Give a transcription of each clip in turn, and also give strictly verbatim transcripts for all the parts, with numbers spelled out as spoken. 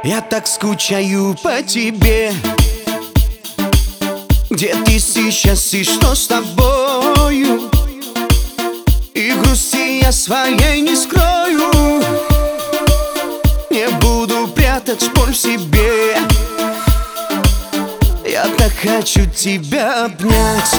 Я так скучаю по тебе. Где ты сейчас и что с тобою? И грусти я своей не скрою. Не буду прятать боль в себе. Я так хочу тебя обнять,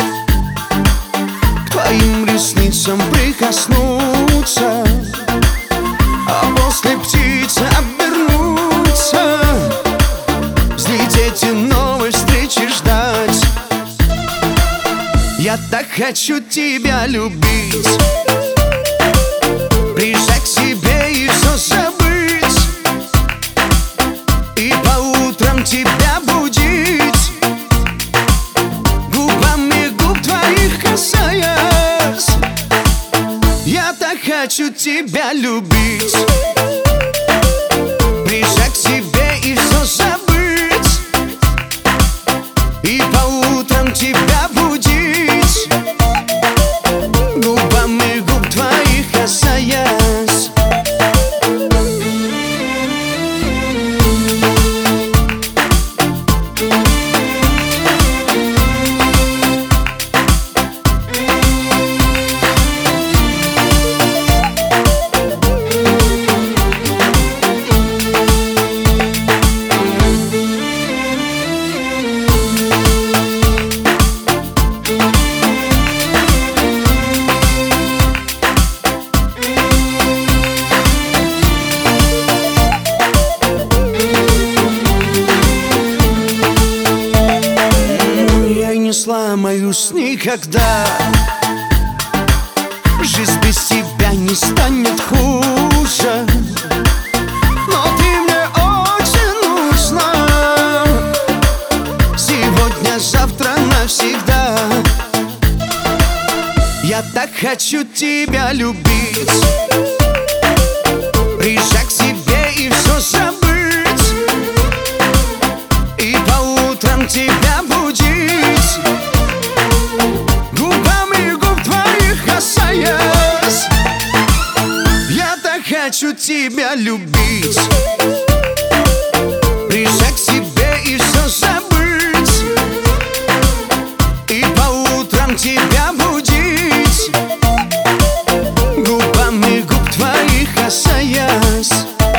к твоим ресницам прикоснуться, а после птицы обернуться, взлететь и новой встречи ждать. Я так хочу тебя любить, прижать к себе и все забыть, и по утрам тебя будить, губами губ твоих касаясь. Я так хочу тебя любить, прижать к себе и все забыть, и по утрам тебя будить, губами губ твоих касаясь. Не сломаюсь никогда, жизнь без тебя не станет хуже, но ты мне очень нужна, сегодня, завтра, навсегда. Я так хочу тебя любить, прижать к себе и все забыть, и по утрам тебя будить, губами губ твоих касаясь. Я так хочу тебя любить, прижать к себе и все забыть, и по утрам тебя будить, губами губ твоих касаясь.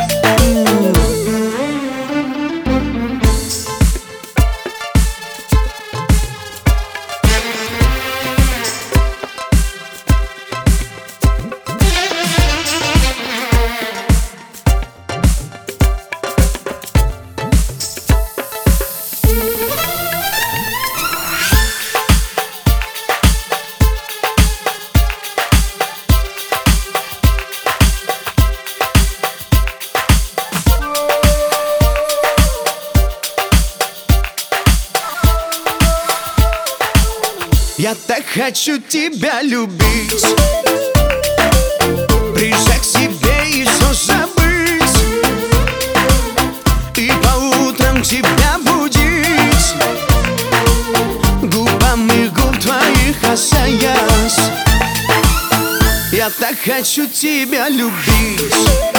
Я так хочу тебя любить, прижать к себе и все забыть, и по утрам тебя будить, губами губ твоих касаясь. Я так хочу тебя любить.